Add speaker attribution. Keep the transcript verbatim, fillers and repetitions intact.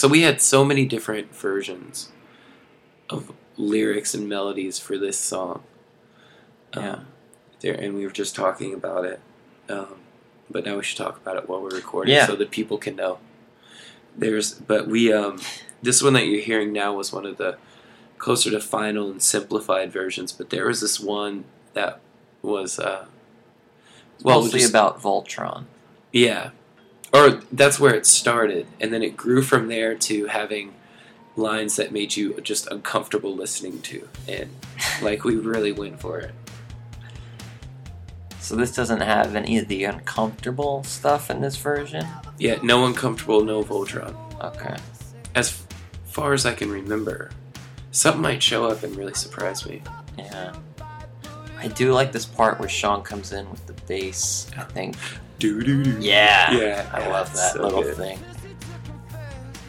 Speaker 1: So we had so many different versions of lyrics and melodies for this song.
Speaker 2: Yeah.
Speaker 1: Um, there, and we were just talking about it. Um, but now we should talk about it while we're recording,
Speaker 2: Yeah.
Speaker 1: so that people can know. There's, but we, um, this one that you're hearing now was one of the closer to final and simplified versions. But there was this one that was, uh, well,
Speaker 2: Mostly
Speaker 1: just,
Speaker 2: about Voltron.
Speaker 1: yeah, or that's where it started, and then it grew from there to having lines that made you just uncomfortable listening to, and like we really went for it.
Speaker 2: So this doesn't have any of the uncomfortable stuff in this version?
Speaker 1: Yeah, no uncomfortable, no Voltron.
Speaker 2: Okay.
Speaker 1: As f- far as I can remember, something might show up and really surprise me.
Speaker 2: Yeah. I do like this part where Sean comes in with the bass, I think.
Speaker 1: Doo doo doo.
Speaker 2: Yeah.
Speaker 1: Yeah,
Speaker 2: I
Speaker 1: yeah,
Speaker 2: love that
Speaker 1: so
Speaker 2: little
Speaker 1: good.
Speaker 2: thing.